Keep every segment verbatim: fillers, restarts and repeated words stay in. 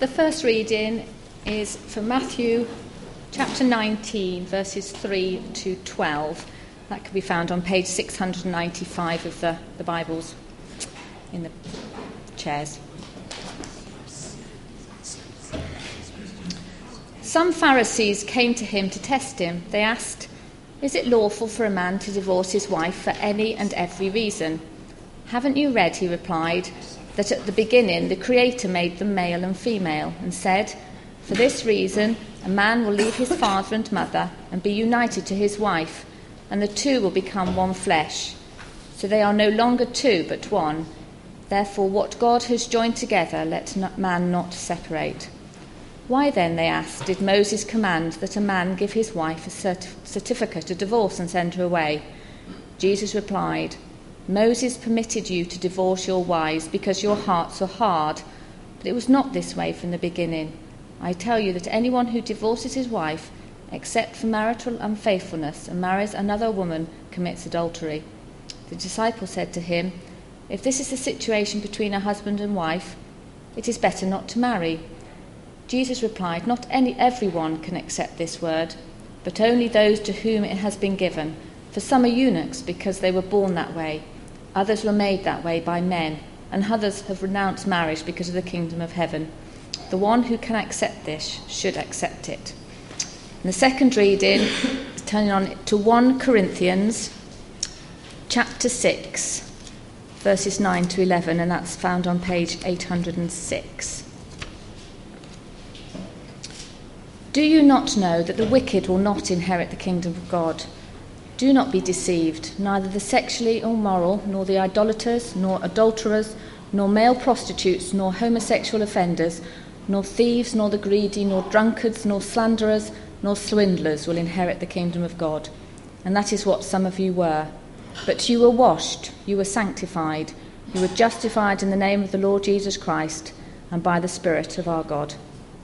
The first reading is from Matthew chapter nineteen, verses three to twelve. That can be found on page six hundred ninety-five of the, the Bibles in the chairs. Some Pharisees came to him to test him. They asked, "Is it lawful for a man to divorce his wife for any and every reason?" "Haven't you read," he replied, "that at the beginning the Creator made them male and female, and said, 'For this reason a man will leave his father and mother and be united to his wife, and the two will become one flesh. So they are no longer two but one. Therefore what God has joined together, let man not separate.' Why then," they asked, "did Moses command that a man give his wife a certif- certificate of divorce and send her away?" Jesus replied, "Moses permitted you to divorce your wives because your hearts are hard, but it was not this way from the beginning. I tell you that anyone who divorces his wife, except for marital unfaithfulness, and marries another woman, commits adultery." The disciple said to him, "If this is the situation between a husband and wife, it is better not to marry." Jesus replied, "Not any everyone can accept this word, but only those to whom it has been given. For some are eunuchs because they were born that way. Others were made that way by men, and others have renounced marriage because of the kingdom of heaven. The one who can accept this should accept it." And the second reading is turning on to First Corinthians chapter six, verses nine to eleven, and that's found on page eight hundred six. "Do you not know that the wicked will not inherit the kingdom of God? Do not be deceived. Neither the sexually immoral, nor the idolaters, nor adulterers, nor male prostitutes, nor homosexual offenders, nor thieves, nor the greedy, nor drunkards, nor slanderers, nor swindlers will inherit the kingdom of God. And that is what some of you were. But you were washed, you were sanctified, you were justified in the name of the Lord Jesus Christ, and by the Spirit of our God."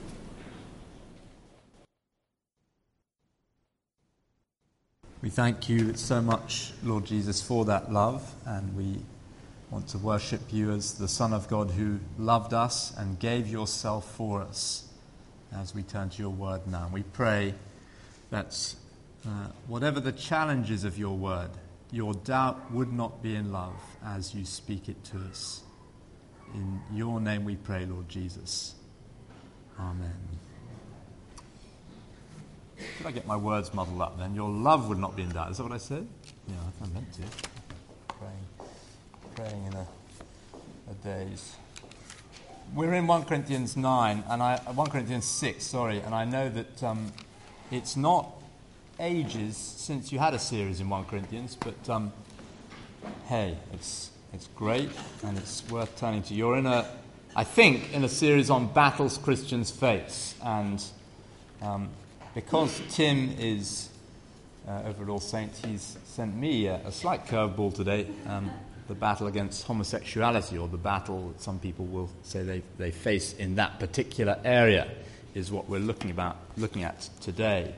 We thank you so much, Lord Jesus, for that love, and we want to worship you as the Son of God who loved us and gave yourself for us. As we turn to your word now, we pray that uh, whatever the challenges of your word, your doubt would not be in love as you speak it to us. In your name we pray, Lord Jesus. Amen. Did I get my words muddled up then? Your love would not be in doubt. Is that what I said? Yeah, I meant to. Praying, praying in a, a daze. We're in First Corinthians nine, and I, First Corinthians six, sorry, and I know that um, it's not ages since you had a series in First Corinthians, but um, hey, it's it's great, and it's worth turning to. You're in a, I think, in a series on battles Christians face, and um, because Tim is uh, over at All Saints, he's sent me a, a slight curveball today, um, the battle against homosexuality, or the battle that some people will say they, they face in that particular area, is what we're looking about looking at today.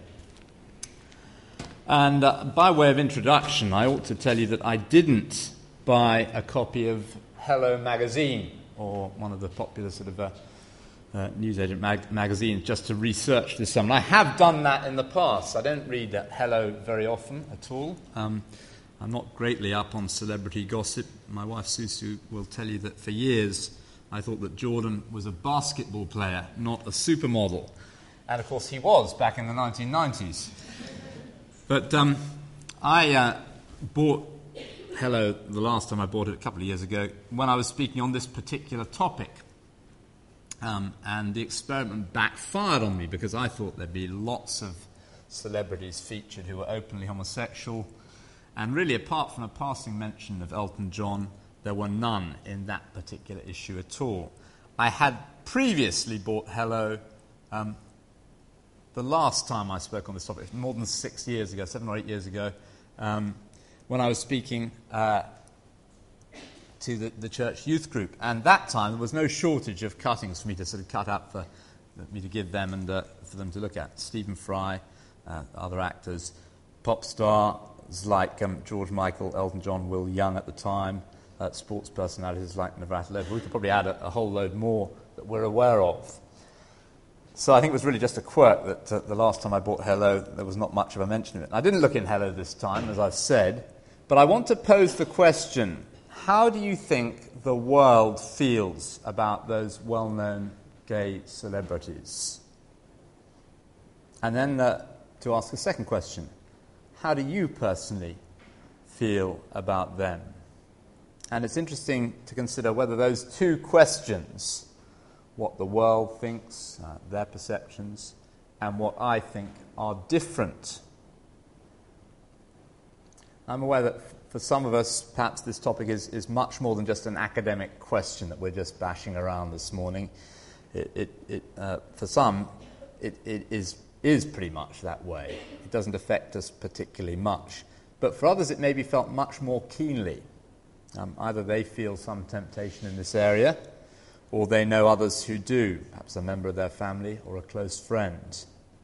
And uh, by way of introduction, I ought to tell you that I didn't buy a copy of Hello magazine, or one of the popular sort of uh, uh, newsagent mag- magazines, just to research this sermon. I have done that in the past. I don't read uh, Hello very often at all. Um, I'm not greatly up on celebrity gossip. My wife Susu will tell you that for years I thought that Jordan was a basketball player, not a supermodel. And of course he was back in the nineteen nineties. But um, I uh, bought Hello the last time I bought it, a couple of years ago, when I was speaking on this particular topic. Um, and the experiment backfired on me, because I thought there'd be lots of celebrities featured who were openly homosexual. And really, apart from a passing mention of Elton John, there were none in that particular issue at all. I had previously bought Hello um, the last time I spoke on this topic, more than six years ago, seven or eight years ago, um, when I was speaking uh, to the, the church youth group. And that time there was no shortage of cuttings for me to sort of cut up for, for me to give them and uh, for them to look at. Stephen Fry, uh, other actors, pop stars like um, George Michael, Elton John, Will Young at the time, uh, sports personalities like Navratilova. We could probably add a, a whole load more that we're aware of. So I think it was really just a quirk that uh, the last time I bought Hello, there was not much of a mention of it. I didn't look in Hello this time, as I've said, but I want to pose the question, how do you think the world feels about those well-known gay celebrities? And then uh, to ask a second question, how do you personally feel about them? And it's interesting to consider whether those two questions, what the world thinks, uh, their perceptions, and what I think, are different. I'm aware that f- for some of us, perhaps this topic is, is much more than just an academic question that we're just bashing around this morning. It, it, it, uh, for some, it, it is, is pretty much that way. It doesn't affect us particularly much. But for others, it may be felt much more keenly. Um, either they feel some temptation in this area, or they know others who do, perhaps a member of their family or a close friend.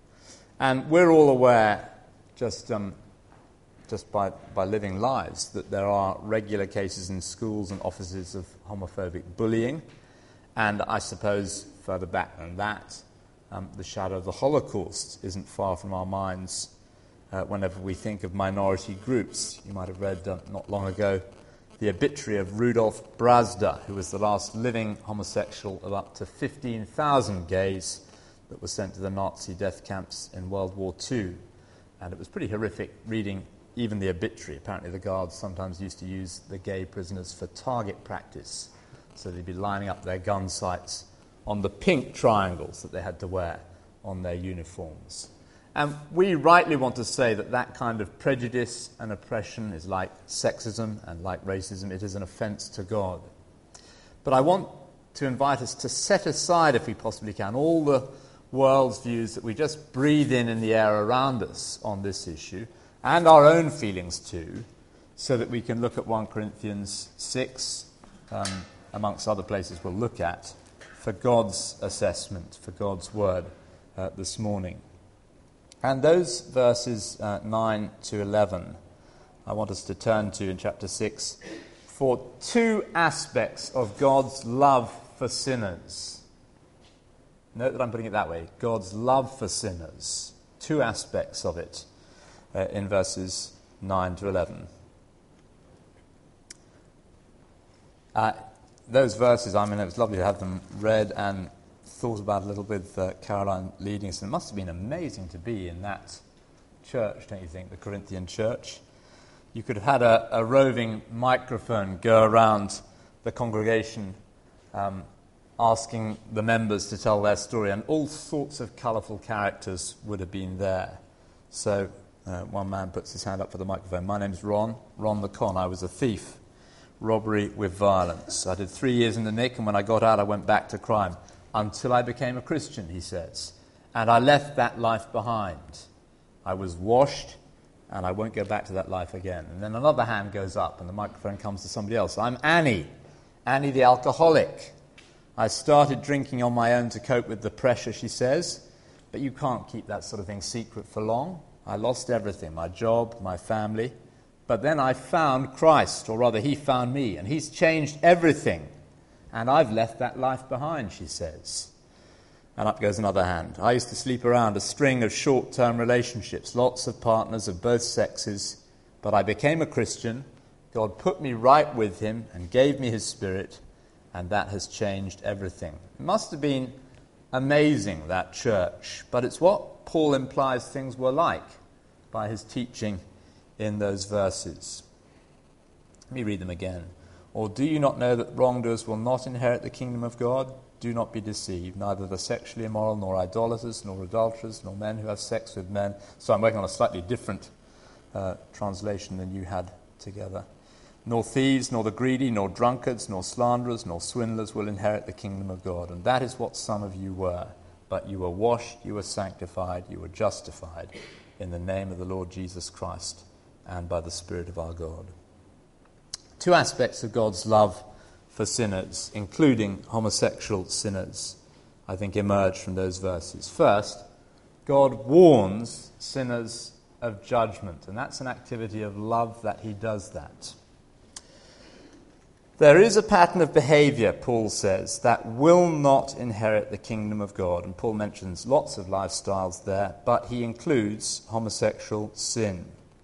And we're all aware, just um, just by, by living lives, that there are regular cases in schools and offices of homophobic bullying. And I suppose, further back than that, um, the shadow of the Holocaust isn't far from our minds uh, whenever we think of minority groups. You might have read uh, not long ago the obituary of Rudolf Brazda, who was the last living homosexual of up to fifteen thousand gays that were sent to the Nazi death camps in World War Two. And it was pretty horrific reading even the obituary. Apparently the guards sometimes used to use the gay prisoners for target practice. So they'd be lining up their gun sights on the pink triangles that they had to wear on their uniforms. And we rightly want to say that that kind of prejudice and oppression is like sexism and like racism. It is an offence to God. But I want to invite us to set aside, if we possibly can, all the world's views that we just breathe in in the air around us on this issue, and our own feelings too, so that we can look at First Corinthians six, um, amongst other places we'll look at, for God's assessment, for God's word uh, this morning. And those verses uh, nine to eleven, I want us to turn to in chapter six for two aspects of God's love for sinners. Note that I'm putting it that way. God's love for sinners. Two aspects of it uh, in verses nine to eleven. Uh, those verses, I mean, it was lovely to have them read and thought about a little bit with uh, Caroline leading us. And it must have been amazing to be in that church, don't you think, the Corinthian church? You could have had a, a roving microphone go around the congregation um, asking the members to tell their story, and all sorts of colourful characters would have been there. So uh, one man puts his hand up for the microphone. My name's Ron, Ron the Con. I was a thief, robbery with violence. I did three years in the Nick, and when I got out I went back to crime. Until I became a Christian, he says. And I left that life behind. I was washed, and I won't go back to that life again. And then another hand goes up, and the microphone comes to somebody else. I'm Annie, Annie the alcoholic. I started drinking on my own to cope with the pressure, she says. But you can't keep that sort of thing secret for long. I lost everything, my job, my family. But then I found Christ, or rather he found me, and he's changed everything. And I've left that life behind, she says. And up goes another hand. I used to sleep around a string of short-term relationships, lots of partners of both sexes, but I became a Christian. God put me right with him and gave me his Spirit, and that has changed everything. It must have been amazing, that church, but it's what Paul implies things were like by his teaching in those verses. Let me read them again. Or do you not know that wrongdoers will not inherit the kingdom of God? Do not be deceived. Neither the sexually immoral, nor idolaters, nor adulterers, nor men who have sex with men. So I'm working on a slightly different uh, translation than you had together. Nor thieves, nor the greedy, nor drunkards, nor slanderers, nor swindlers will inherit the kingdom of God. And that is what some of you were. But you were washed, you were sanctified, you were justified in the name of the Lord Jesus Christ and by the Spirit of our God. Two aspects of God's love for sinners, including homosexual sinners, I think emerge from those verses. First, God warns sinners of judgment, and that's an activity of love that he does that. There is a pattern of behavior, Paul says, that will not inherit the kingdom of God. And Paul mentions lots of lifestyles there, but he includes homosexual sin.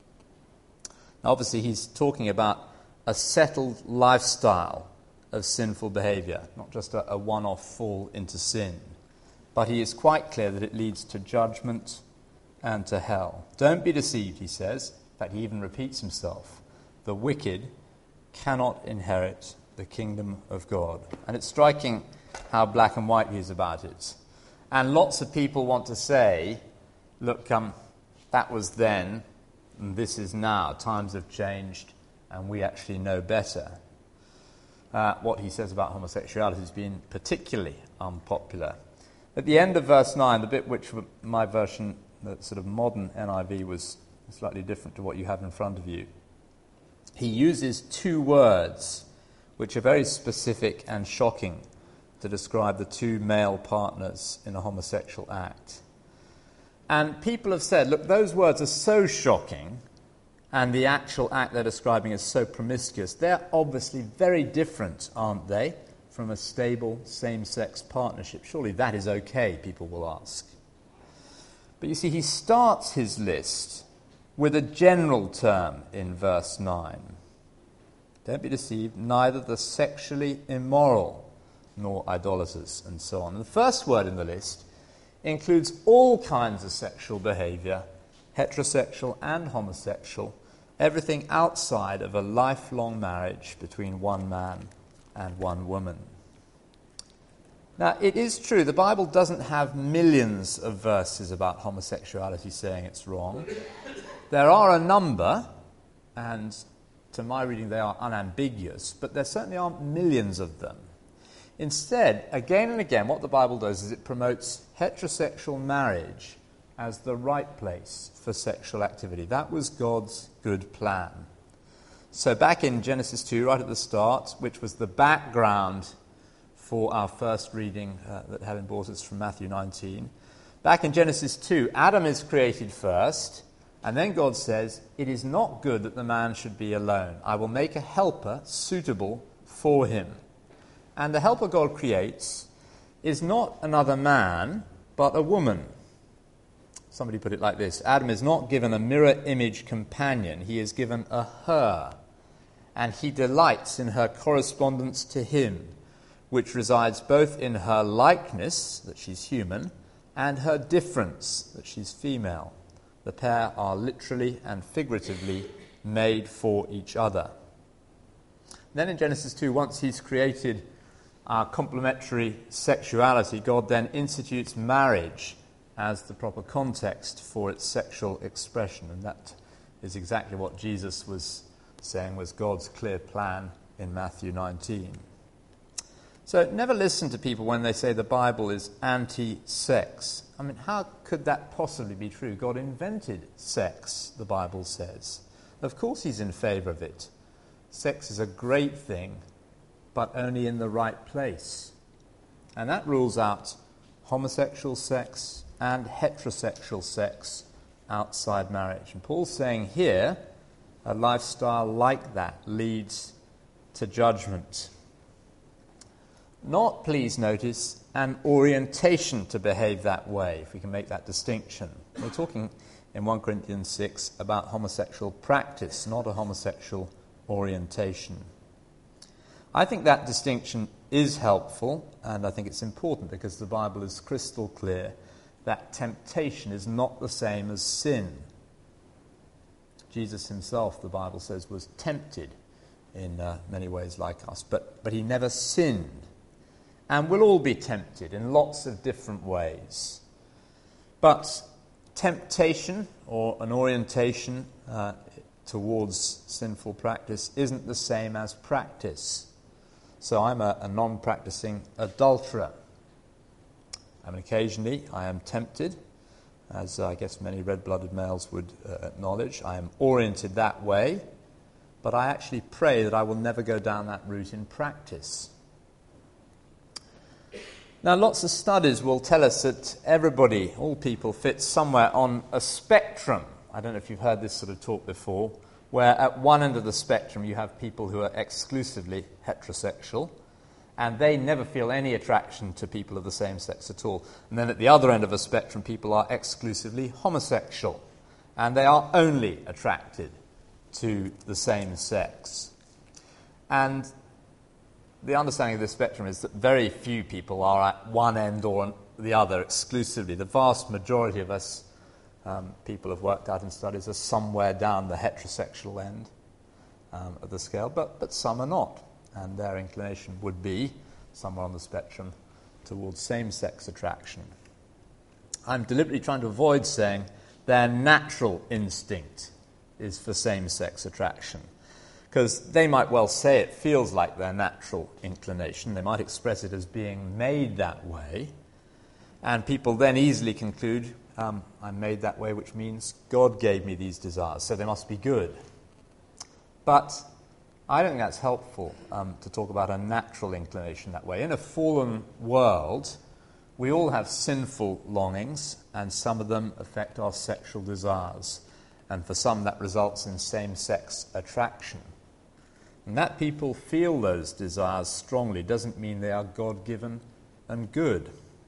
Now, obviously, he's talking about a settled lifestyle of sinful behavior, not just a, a one-off fall into sin. But he is quite clear that it leads to judgment and to hell. Don't be deceived, he says. In fact, he even repeats himself. The wicked cannot inherit the kingdom of God. And it's striking how black and white he is about it. And lots of people want to say, look, um, that was then, and this is now. Times have changed, and we actually know better. Uh, what he says about homosexuality has been particularly unpopular. At the end of verse nine, the bit which my version, the sort of modern N I V, was slightly different to what you have in front of you. He uses two words which are very specific and shocking to describe the two male partners in a homosexual act. And people have said, look, those words are so shocking, and the actual act they're describing is so promiscuous. They're obviously very different, aren't they, from a stable same-sex partnership? Surely that is okay, people will ask. But you see, he starts his list with a general term in verse nine. Don't be deceived, neither the sexually immoral nor idolaters, and so on. And the first word in the list includes all kinds of sexual behavior, heterosexual and homosexual, everything outside of a lifelong marriage between one man and one woman. Now, it is true, the Bible doesn't have millions of verses about homosexuality saying it's wrong. There are a number, and to my reading they are unambiguous, but there certainly aren't millions of them. Instead, again and again, what the Bible does is it promotes heterosexual marriage as the right place for sexual activity. That was God's good plan. So back in Genesis two, right at the start, which was the background for our first reading uh, that Helen brought us from Matthew nineteen, back in Genesis two, Adam is created first, and then God says, it is not good that the man should be alone. I will make a helper suitable for him. And the helper God creates is not another man, but a woman. Somebody put it like this: Adam is not given a mirror image companion, he is given a her, and he delights in her correspondence to him, which resides both in her likeness, that she's human, and her difference, that she's female. The pair are literally and figuratively made for each other. Then in Genesis two, once he's created our complementary sexuality, God then institutes marriage as the proper context for its sexual expression. And that is exactly what Jesus was saying was God's clear plan in Matthew nineteen. So never listen to people when they say the Bible is anti-sex. I mean, how could that possibly be true? God invented sex, the Bible says. Of course he's in favour of it. Sex is a great thing, but only in the right place. And that rules out homosexual sex and heterosexual sex outside marriage. And Paul's saying here, a lifestyle like that leads to judgment. Not, please notice, an orientation to behave that way, if we can make that distinction. We're talking in First Corinthians six about homosexual practice, not a homosexual orientation. I think that distinction is helpful, and I think it's important because the Bible is crystal clear that temptation is not the same as sin. Jesus himself, the Bible says, was tempted in uh, many ways like us, but, but he never sinned. And we'll all be tempted in lots of different ways. But temptation, or an orientation uh, towards sinful practice, isn't the same as practice. So I'm a, a non-practicing adulterer. I mean, occasionally I am tempted, as I guess many red-blooded males would uh, acknowledge. I am oriented that way, but I actually pray that I will never go down that route in practice. Now, lots of studies will tell us that everybody, all people, fit somewhere on a spectrum. I don't know if you've heard this sort of talk before. where at one end of the spectrum you have people who are exclusively heterosexual, and they never feel any attraction to people of the same sex at all. And then at the other end of the spectrum, people are exclusively homosexual, and they are only attracted to the same sex. And the understanding of this spectrum is that very few people are at one end or the other exclusively. The vast majority of us um, people have worked out in studies are somewhere down the heterosexual end um, of the scale, but, but some are not. And their inclination would be somewhere on the spectrum towards same-sex attraction. I'm deliberately trying to avoid saying their natural instinct is for same-sex attraction, because they might well say it feels like their natural inclination. They might express it as being made that way, and people then easily conclude, um, I'm made that way, which means God gave me these desires, so they must be good. But I don't think that's helpful um, to talk about a natural inclination that way. In a fallen world, we all have sinful longings, and some of them affect our sexual desires. And for some, that results in same-sex attraction. And that people feel those desires strongly doesn't mean they are God-given and good.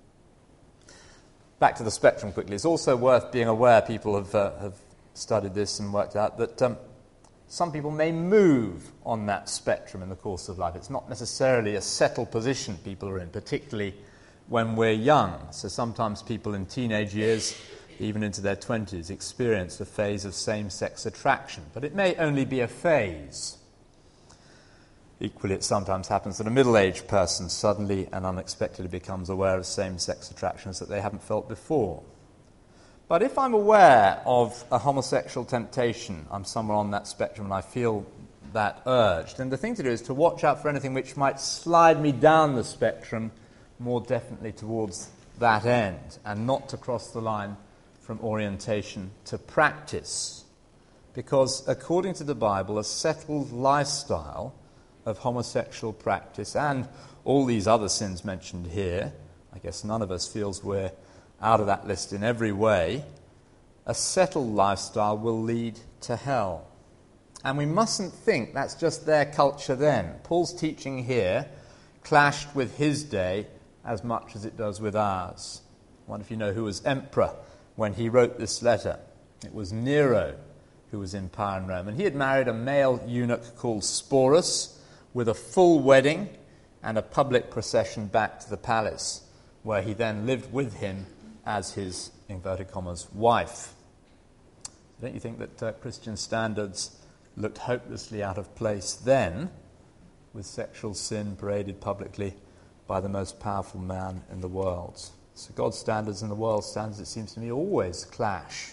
Back to the spectrum quickly. It's also worth being aware, people have, uh, have studied this and worked out, that Um, some people may move on that spectrum in the course of life. It's not necessarily a settled position people are in, particularly when we're young. So sometimes people in teenage years, even into their twenties, experience a phase of same-sex attraction. But it may only be a phase. Equally, it sometimes happens that a middle-aged person suddenly and unexpectedly becomes aware of same-sex attractions that they haven't felt before. But if I'm aware of a homosexual temptation, I'm somewhere on that spectrum and I feel that urge, then the thing to do is to watch out for anything which might slide me down the spectrum more definitely towards that end, and not to cross the line from orientation to practice. Because according to the Bible, a settled lifestyle of homosexual practice and all these other sins mentioned here, I guess none of us feels we're out of that list in every way, a settled lifestyle will lead to hell. And we mustn't think that's just their culture then. Paul's teaching here clashed with his day as much as it does with ours. I wonder if you know who was emperor when he wrote this letter. It was Nero, who was in power in Rome. And he had married a male eunuch called Sporus with a full wedding and a public procession back to the palace, where he then lived with him as his, inverted commas, wife. Don't you think that uh, Christian standards looked hopelessly out of place then, with sexual sin paraded publicly by the most powerful man in the world? So God's standards and the world's standards, it seems to me, always clash.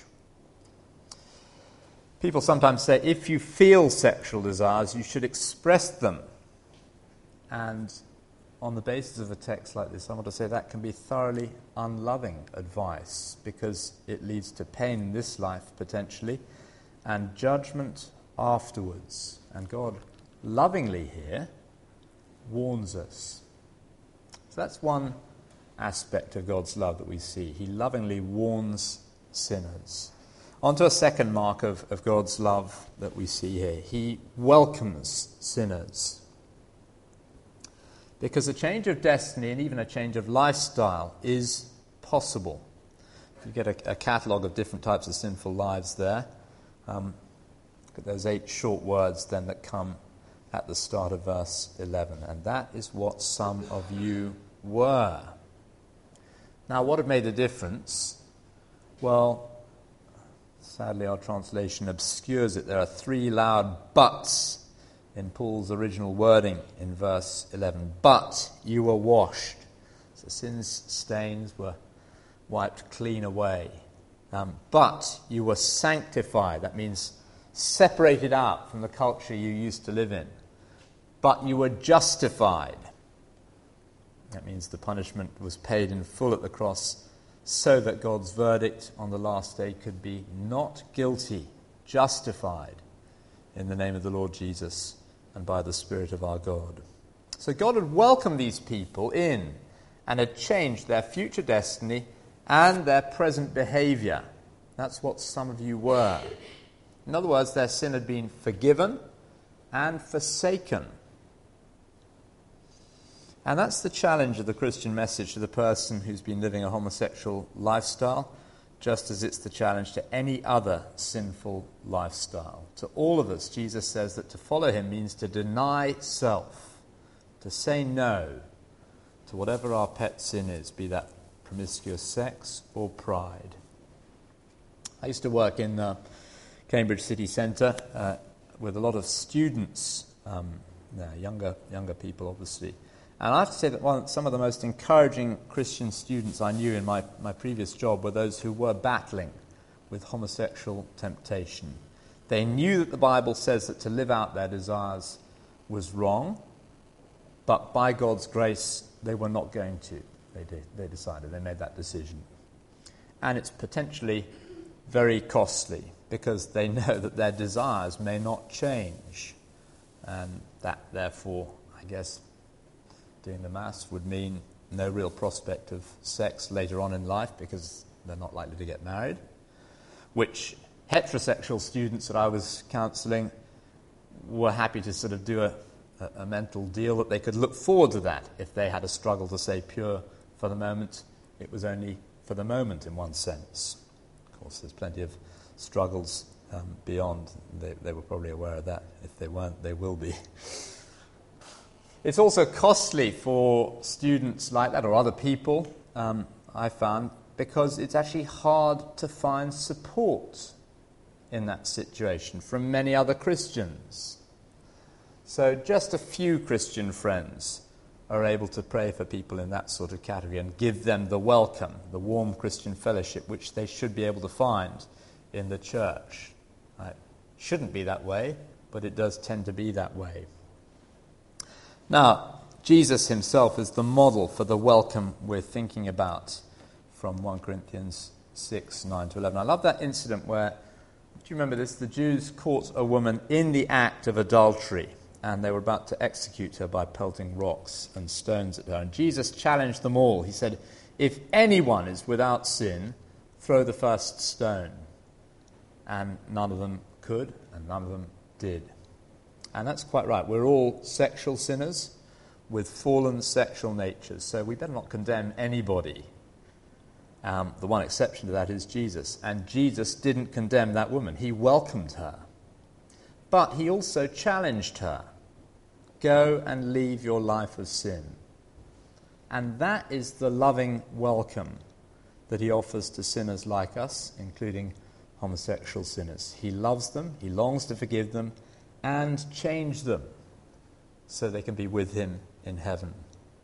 People sometimes say, if you feel sexual desires, you should express them. And on the basis of a text like this, I want to say that can be thoroughly unloving advice, because it leads to pain in this life, potentially, and judgment afterwards. And God, lovingly here, warns us. So that's one aspect of God's love that we see. He lovingly warns sinners. On to a second mark of, of God's love that we see here. He welcomes sinners. Because a change of destiny and even a change of lifestyle is possible. You get a, a catalogue of different types of sinful lives there. Um, look at those eight short words then that come at the start of verse eleven. And that is what some of you were. Now, what had made the difference? Well, sadly our translation obscures it. There are three loud buts in Paul's original wording in verse eleven. But you were washed. So sin's stains were wiped clean away. Um, but you were sanctified. That means separated out from the culture you used to live in. But you were justified. That means the punishment was paid in full at the cross, so that God's verdict on the last day could be not guilty, justified in the name of the Lord Jesus and by the Spirit of our God. So God had welcomed these people in and had changed their future destiny and their present behavior. That's what some of you were. In other words, their sin had been forgiven and forsaken. And that's the challenge of the Christian message to the person who's been living a homosexual lifestyle, just as it's the challenge to any other sinful lifestyle. To all of us, Jesus says that to follow him means to deny self, to say no to whatever our pet sin is, be that promiscuous sex or pride. I used to work in the Cambridge city centre uh, with a lot of students, um, no, younger younger people obviously. And I have to say that one, some of the most encouraging Christian students I knew in my, my previous job were those who were battling with homosexual temptation. They knew that the Bible says that to live out their desires was wrong, but by God's grace, they were not going to. They did, they decided, they made that decision. And it's potentially very costly because they know that their desires may not change. And that, therefore, I guess, doing the maths would mean no real prospect of sex later on in life because they're not likely to get married, which heterosexual students that I was counselling were happy to sort of do a, a, a mental deal that they could look forward to that. If they had a struggle to stay pure for the moment, it was only for the moment in one sense. Of course, there's plenty of struggles um, beyond. They, they were probably aware of that. If they weren't, they will be. It's also costly for students like that, or other people, um, I found, because it's actually hard to find support in that situation from many other Christians. So just a few Christian friends are able to pray for people in that sort of category and give them the welcome, the warm Christian fellowship which they should be able to find in the church. It shouldn't be that way, but it does tend to be that way. Now, Jesus himself is the model for the welcome we're thinking about from First Corinthians six, nine to eleven. I love that incident where, do you remember this? The Jews caught a woman in the act of adultery, and they were about to execute her by pelting rocks and stones at her. And Jesus challenged them all. He said, if anyone is without sin, throw the first stone. And none of them could, and none of them did. And that's quite right. We're all sexual sinners with fallen sexual natures, so we better not condemn anybody. Um, the one exception to that is Jesus. And Jesus didn't condemn that woman. He welcomed her. But he also challenged her. Go and leave your life of sin. And that is the loving welcome that he offers to sinners like us, including homosexual sinners. He loves them, he longs to forgive them, and change them so they can be with him in heaven.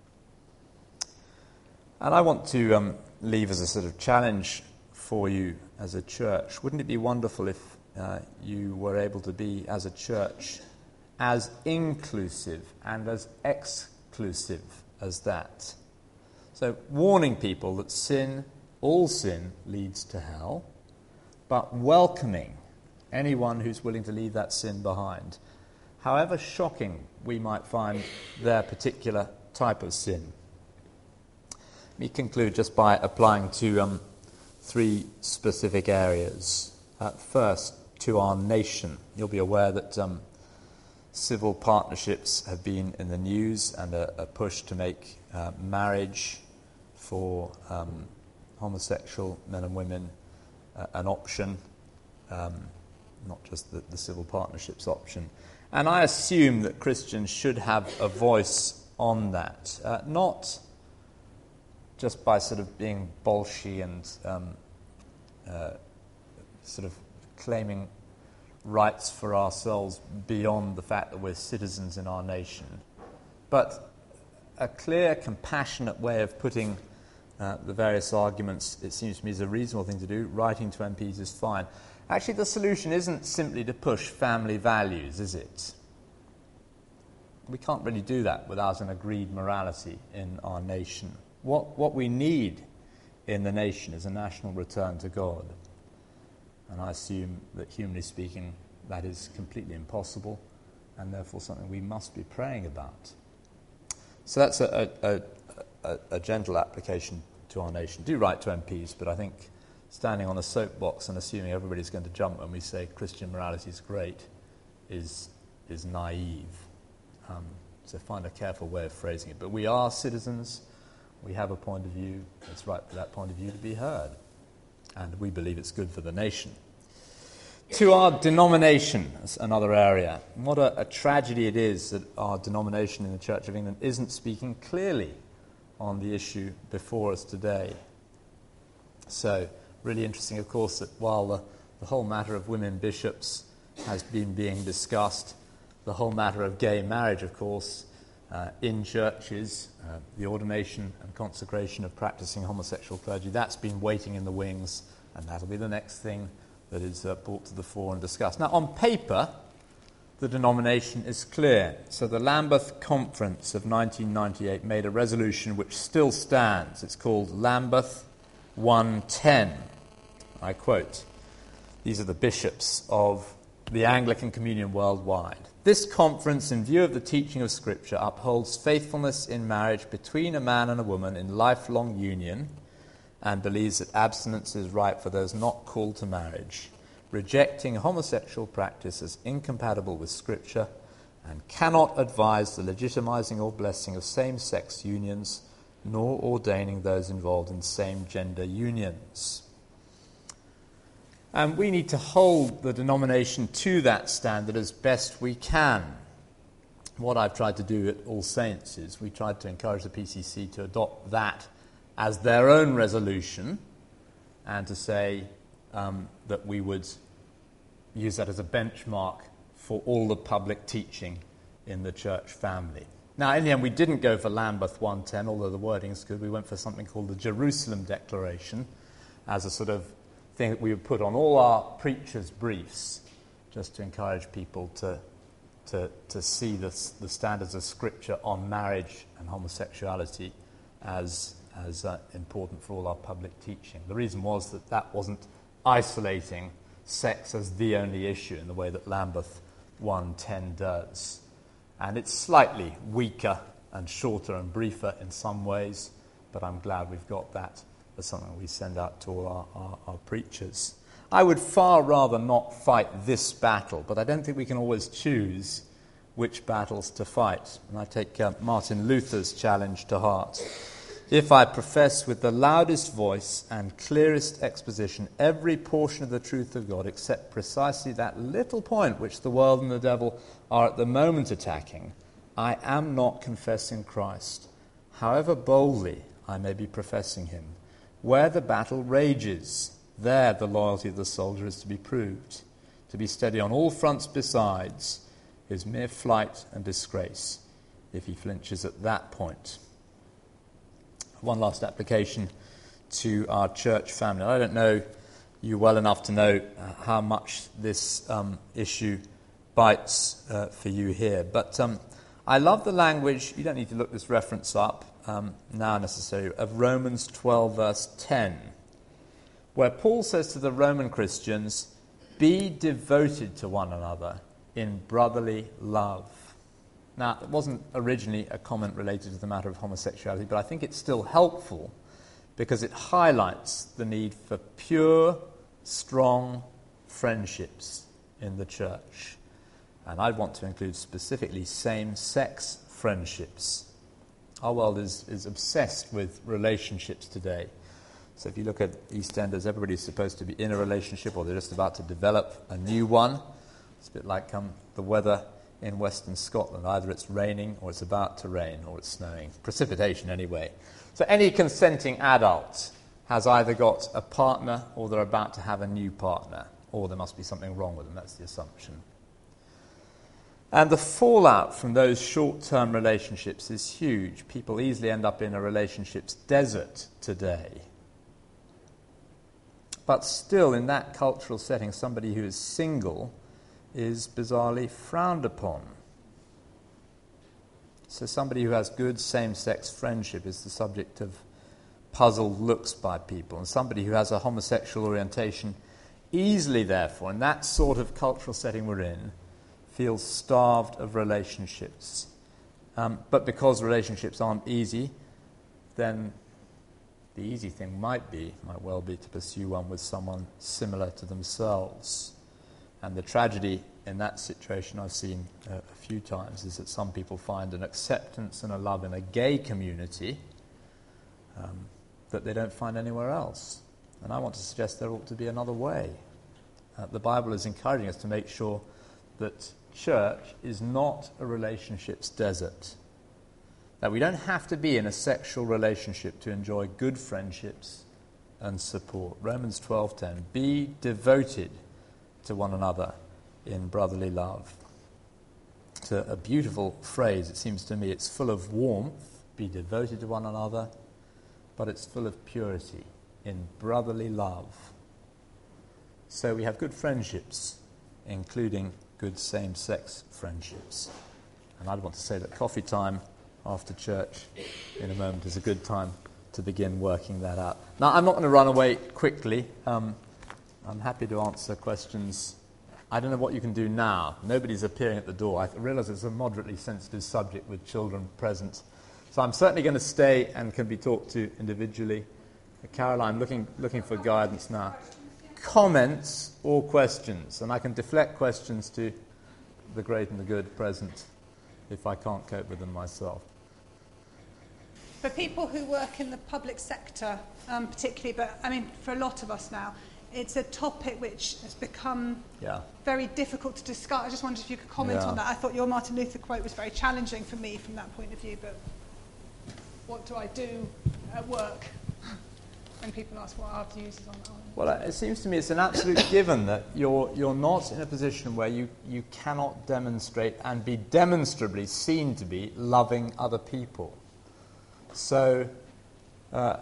And I want to um, leave as a sort of challenge for you as a church. Wouldn't it be wonderful if uh, you were able to be, as a church, as inclusive and as exclusive as that? So warning people that sin, all sin, leads to hell, but welcoming anyone who's willing to leave that sin behind, however shocking we might find their particular type of sin. Let me conclude just by applying to um, three specific areas. Uh, first, to our nation. You'll be aware that um, civil partnerships have been in the news, and a, a push to make uh, marriage for um, homosexual men and women uh, an option, um, not just the, the civil partnerships option. And I assume that Christians should have a voice on that, uh, not just by sort of being bolshy and um, uh, sort of claiming rights for ourselves beyond the fact that we're citizens in our nation, but a clear, compassionate way of putting uh, the various arguments, it seems to me, is a reasonable thing to do. Writing to M Ps is fine. Actually, the solution isn't simply to push family values, is it? We can't really do that without an agreed morality in our nation. What, what we need in the nation is a national return to God. And I assume that, humanly speaking, that is completely impossible, and therefore something we must be praying about. So that's a, a, a, a gentle application to our nation. Do write to M Ps, but I think standing on a soapbox and assuming everybody's going to jump when we say Christian morality is great is, is naive. Um, so find a careful way of phrasing it. But we are citizens. We have a point of view. It's right for that point of view to be heard. And we believe it's good for the nation. To our denomination, that's another area. What a, a tragedy it is that our denomination in the Church of England isn't speaking clearly on the issue before us today. So, really interesting, of course, that while the, the whole matter of women bishops has been being discussed, the whole matter of gay marriage, of course, uh, in churches, uh, the ordination and consecration of practicing homosexual clergy, that's been waiting in the wings, and that'll be the next thing that is uh, brought to the fore and discussed. Now, on paper, the denomination is clear. So the Lambeth Conference of nineteen ninety-eight made a resolution which still stands. It's called Lambeth one ten. I quote, these are the bishops of the Anglican Communion worldwide. This conference, in view of the teaching of Scripture, upholds faithfulness in marriage between a man and a woman in lifelong union and believes that abstinence is right for those not called to marriage, rejecting homosexual practice as incompatible with Scripture, and cannot advise the legitimizing or blessing of same-sex unions, nor ordaining those involved in same-gender unions. And we need to hold the denomination to that standard as best we can. What I've tried to do at All Saints is we tried to encourage the P C C to adopt that as their own resolution and to say um, that we would use that as a benchmark for all the public teaching in the church family. Now, in the end, we didn't go for Lambeth one ten, although the wording's good. We went for something called the Jerusalem Declaration as a sort of thing that we would put on all our preachers' briefs just to encourage people to to, to see the, the standards of Scripture on marriage and homosexuality as, as uh, important for all our public teaching. The reason was that that wasn't isolating sex as the only issue in the way that Lambeth one ten does. And it's slightly weaker and shorter and briefer in some ways, but I'm glad we've got that as something we send out to all our, our, our preachers. I would far rather not fight this battle, but I don't think we can always choose which battles to fight. And I take uh, Martin Luther's challenge to heart. If I profess with the loudest voice and clearest exposition every portion of the truth of God except precisely that little point which the world and the devil are at the moment attacking, I am not confessing Christ, however boldly I may be professing him. Where the battle rages, there the loyalty of the soldier is to be proved. To be steady on all fronts besides is mere flight and disgrace if he flinches at that point. One last application to our church family. I don't know you well enough to know uh, how much this um, issue bites uh, for you here, but um, I love the language, you don't need to look this reference up um, now necessarily, of Romans twelve verse ten, where Paul says to the Roman Christians, be devoted to one another in brotherly love. Now, it wasn't originally a comment related to the matter of homosexuality, but I think it's still helpful because it highlights the need for pure, strong friendships in the church. And I'd want to include specifically same-sex friendships. Our world is, is obsessed with relationships today. So if you look at EastEnders, everybody's supposed to be in a relationship or they're just about to develop a new one. It's a bit like um, the weather in Western Scotland. Either it's raining or it's about to rain or it's snowing. Precipitation anyway. So any consenting adult has either got a partner or they're about to have a new partner, or there must be something wrong with them. That's the assumption. And the fallout from those short-term relationships is huge. People easily end up in a relationships desert today. But still, in that cultural setting, somebody who is single is bizarrely frowned upon. So somebody who has good same-sex friendship is the subject of puzzled looks by people. And somebody who has a homosexual orientation easily, therefore, in that sort of cultural setting we're in, feels starved of relationships. Um, but because relationships aren't easy, then the easy thing might be, might well be, to pursue one with someone similar to themselves. And the tragedy in that situation I've seen uh, a few times is that some people find an acceptance and a love in a gay community um, that they don't find anywhere else. And I want to suggest there ought to be another way. Uh, the Bible is encouraging us to make sure that church is not a relationships desert. That we don't have to be in a sexual relationship to enjoy good friendships and support. Romans twelve ten, be devoted to one another in brotherly love. It's a, a beautiful phrase, it seems to me. It's full of warmth, be devoted to one another, but it's full of purity in brotherly love. So we have good friendships, including good same-sex friendships. And I'd want to say that coffee time after church in a moment is a good time to begin working that out. Now, I'm not going to run away quickly. Um, I'm happy to answer questions. I don't know what you can do now. Nobody's appearing at the door. I realise it's a moderately sensitive subject with children present. So I'm certainly going to stay and can be talked to individually. Caroline, looking, looking for guidance now. Comments or questions? And I can deflect questions to the great and the good present if I can't cope with them myself. For people who work in the public sector, um, particularly, but I mean for a lot of us now, it's a topic which has become yeah. very difficult to discuss. I just wondered if you could comment yeah. on that. I thought your Martin Luther quote was very challenging for me from that point of view, but what do I do at work when people ask what our views is on that? Well, it seems to me it's an absolute given that you're you're not in a position where you, you cannot demonstrate and be demonstrably seen to be loving other people. So uh,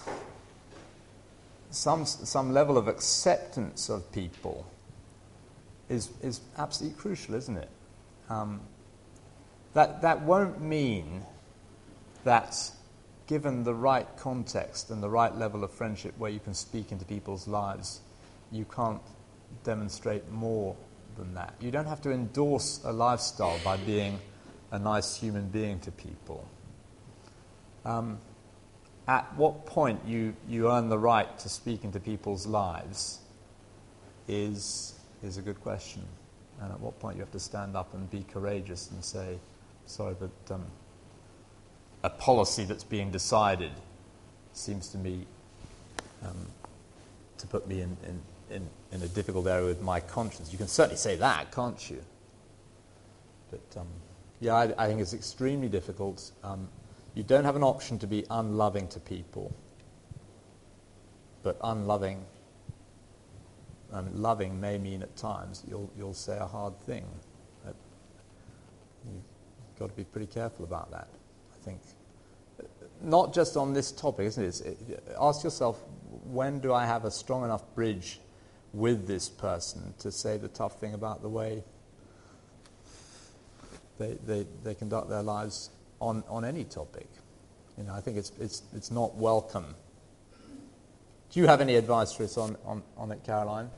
some some level of acceptance of people is is absolutely crucial, isn't it? Um, that that won't mean that, given the right context and the right level of friendship where you can speak into people's lives, you can't demonstrate more than that. You don't have to endorse a lifestyle by being a nice human being to people. Um, at what point you, you earn the right to speak into people's lives is, is a good question. And at what point you have to stand up and be courageous and say, sorry, but um, a policy that's being decided seems to me um, to put me in, in, in, in a difficult area with my conscience. You can certainly say that, can't you? But um, yeah, I, I think it's extremely difficult. Um, you don't have an option to be unloving to people, but unloving, I mean, loving may mean at times you'll you'll say a hard thing. But you've got to be pretty careful about that. I think, not just on this topic, isn't it? It's, it? Ask yourself, when do I have a strong enough bridge with this person to say the tough thing about the way they they, they conduct their lives on, on any topic? You know, I think it's it's it's not welcome. Do you have any advice for us on, on, on it, Caroline?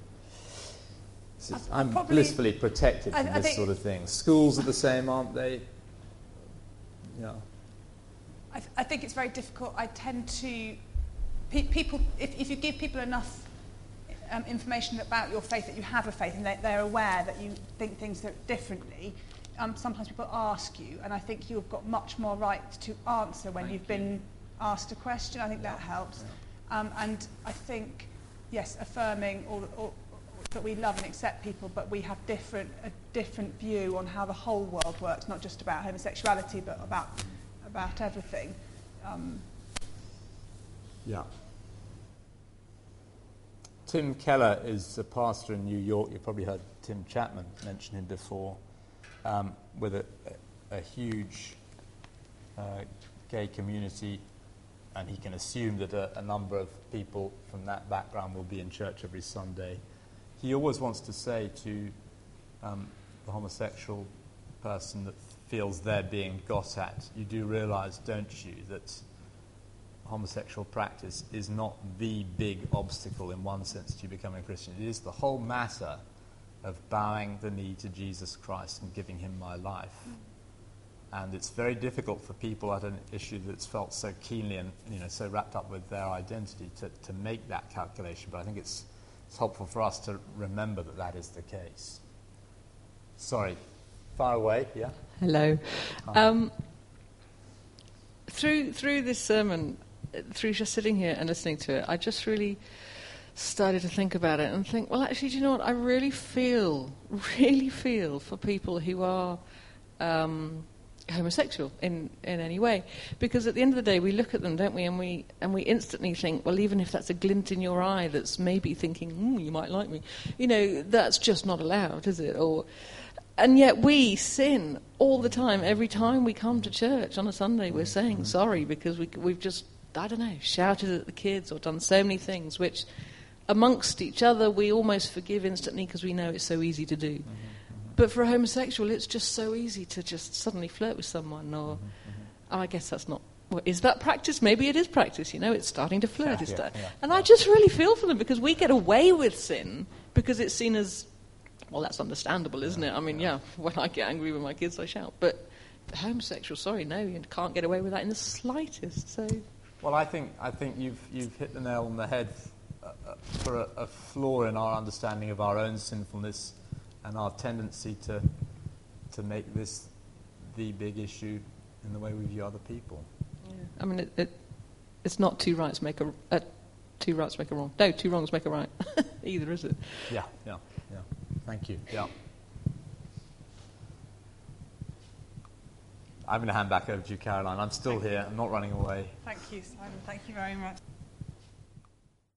Is, I'm Probably, blissfully protected from I, I this think, sort of thing. Schools are the same, aren't they? Yeah. I, th- I think it's very difficult. I tend to pe- people if, if you give people enough um, information about your faith, that you have a faith, and they, they're aware that you think things differently. Um, sometimes people ask you, and I think you've got much more right to answer when Thank you've you. been asked a question. I think that helps. Yeah. Um, and I think, yes, affirming all, all, that we love and accept people, but we have different a different view on how the whole world works, not just about homosexuality, but about about everything. Um, yeah. Tim Keller is a pastor in New York. You've probably heard Tim Chapman mention him before, um, with a, a, a huge uh, gay community, and he can assume that a, a number of people from that background will be in church every Sunday. He always wants to say to um, the homosexual person that feels they're being got at, you do realise, don't you, that homosexual practice is not the big obstacle in one sense to you becoming a Christian. It is the whole matter of bowing the knee to Jesus Christ and giving him my life. and it's very difficult for people at an issue that's felt so keenly and, you know, so wrapped up with their identity to, to make that calculation. But I think it's, it's helpful for us to remember that that is the case. Sorry, far away, yeah? Hello. Um, through through this sermon, through just sitting here and listening to it, I just really started to think about it and think, well, actually, do you know what? I really feel, really feel for people who are um, homosexual in, in any way. Because at the end of the day, we look at them, don't we, and we and we instantly think, well, even if that's a glint in your eye that's maybe thinking, mm, you might like me, you know, that's just not allowed, is it? Or... And yet we sin all the time. Every time we come to church on a Sunday, we're saying sorry because we, we've just, I don't know, shouted at the kids or done so many things which amongst each other we almost forgive instantly because we know it's so easy to do. But for a homosexual, it's just so easy to just suddenly flirt with someone. Or oh, I guess that's not... Well, is that practice? Maybe it is practice, you know, it's starting to flirt. Yeah, it's yeah, start- yeah, and yeah. I just really feel for them because we get away with sin because it's seen as... Well, that's understandable, isn't it? I mean, yeah, when I get angry with my kids, I shout. But the homosexual, sorry, no, you can't get away with that in the slightest. So, well, I think I think you've you've hit the nail on the head uh, uh, for a, a flaw in our understanding of our own sinfulness and our tendency to to make this the big issue in the way we view other people. yeah. I mean, it, it, it's not two rights make a uh, two rights make a wrong. No, two wrongs make a right. Either, is it? Yeah, yeah, yeah. Thank you. Yeah. I'm going to hand back over to you, Caroline. I'm still Thank here. I'm not running away. Thank you, Simon. Thank you very much.